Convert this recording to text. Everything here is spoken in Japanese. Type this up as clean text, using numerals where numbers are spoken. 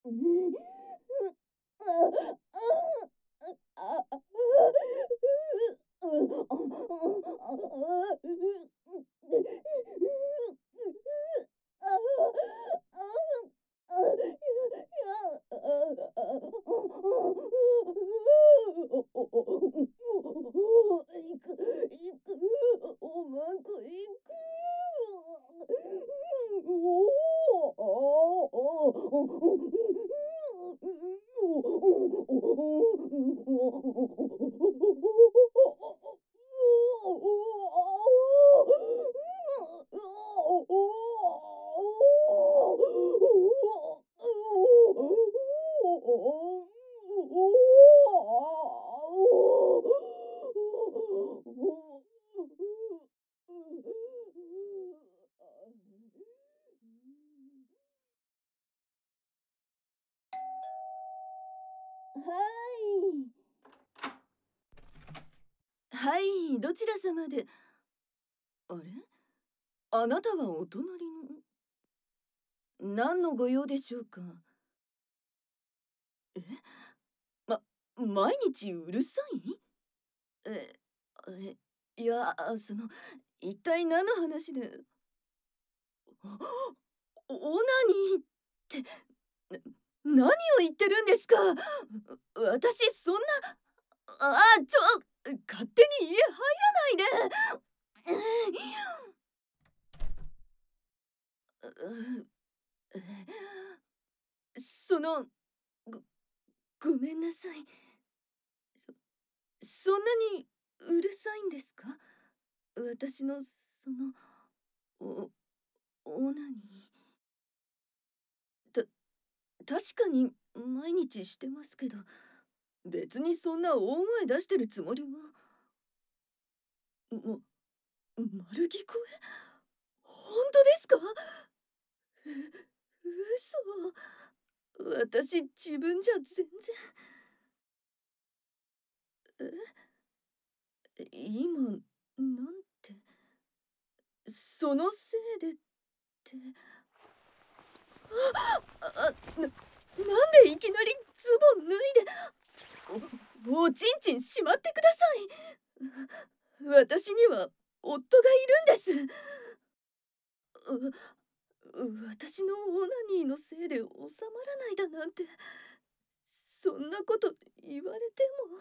はい、どちら様で。あれ、あなたはお隣の。何のご用でしょうか。え、毎日うるさい。え、え、いや、一体何の話で。オナニーって、何を言ってるんですか。私、そんな、勝手に家入らないで。うその、ご、ごめんなさい。そんなにうるさいんですか。私の、お、オナニー。確かに毎日してますけど、別にそんな大声出してるつもりは。も、丸聞こえ。本当ですか。嘘。私自分じゃ全然。今なんて。そのせいでって。なんでいきなりズボン脱いで。おちんちんしまってください。私には夫がいるんです。私のオナニーのせいで収まらないだなんて、そんなこと言われても。